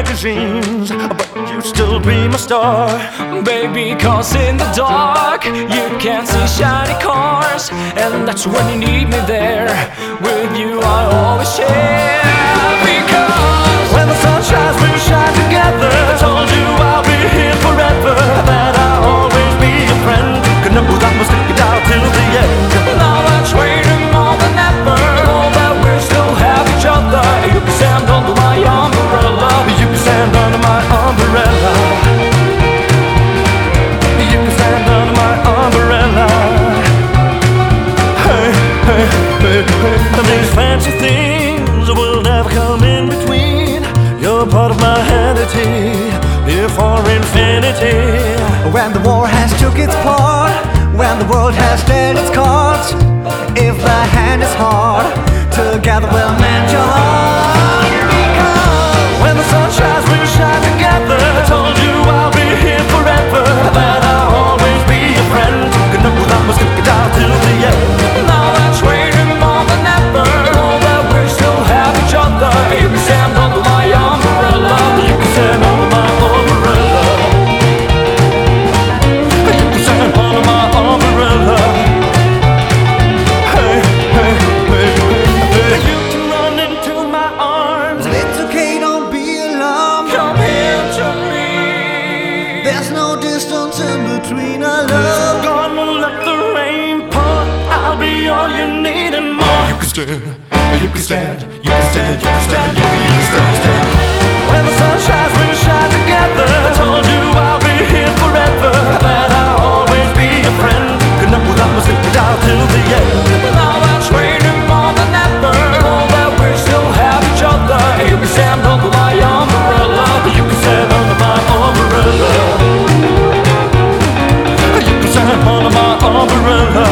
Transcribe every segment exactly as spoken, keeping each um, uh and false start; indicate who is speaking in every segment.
Speaker 1: magazines, but you'd still be my star.
Speaker 2: Baby, cause in the dark you can't see shiny cars, and that's when you need me there. With you I always share. Because
Speaker 1: when the sun shines, we shine together. I told you I'll be here forever, that I'll always be your friend. Could know that we'll stick it out till the end.
Speaker 2: Now that's waiting more than ever, know that we still have each other. You can stand under my umbrella.
Speaker 1: You can stand under my umbrella. You can stand under my umbrella. Hey, hey, hey, hey. And these fancy things will never come in between. You're part of my entity, here for infinity.
Speaker 3: When the war has took its part, when the world has dealt its cards, if the hand is hard, together we'll mend your heart. Because
Speaker 1: when the sun shines, we'll shine together. I told you I'll be here forever, that I'll always be your friend. Could know that we'll stick it out till the end.
Speaker 2: Now that's waiting more than ever, know that we still have each other. You can stand under my umbrella.
Speaker 1: You can stand under my umbrella. You can stand under my umbrella. Hey, hey, hey, hey. You can run into my arms.
Speaker 3: it's okay, don't be alarmed.
Speaker 2: Come here to me.
Speaker 3: There's no distance in between our love.
Speaker 1: Gonna let the rain pour. I'll be all you need and more. You can stand, you can stand, you can stand, you can stand, you can, you can stand, stand. When the sun shines, we'll shine together. I told you I'll be here forever, that I'll always be your friend. Could know that we'll stick it out till the end.
Speaker 2: Now that's waiting more than ever, know that we still have each other. You can stand under my umbrella.
Speaker 1: You can stand under my umbrella. You can stand under my umbrella.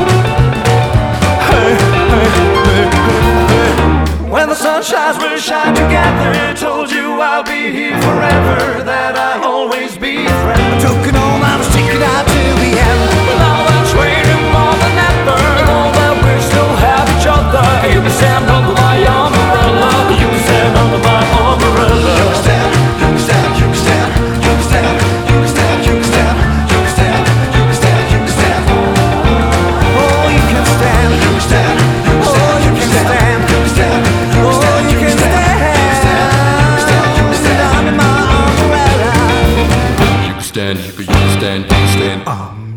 Speaker 1: Hey, hey, hey, hey, hey. When the sun shines, we'll shine together. I told you I'll be here forever, that I'll always be your friend.
Speaker 3: Took it all, I'm sticking out to the end.
Speaker 2: Now that's waiting more than ever, know that we still have each other. You can stand under my umbrella.
Speaker 1: You can stand under my umbrella.
Speaker 3: You can stand, you can stand, you can stand, you can stand, you can stand, you can stand, you can stand, you can stand, you can stand. Oh, you can stand, you can stand, you can stand, you can stand, you can stand, oh, you can stand, you can stand under my umbrella.
Speaker 4: You can stand, you can, you can stand, you can stand.
Speaker 3: Um.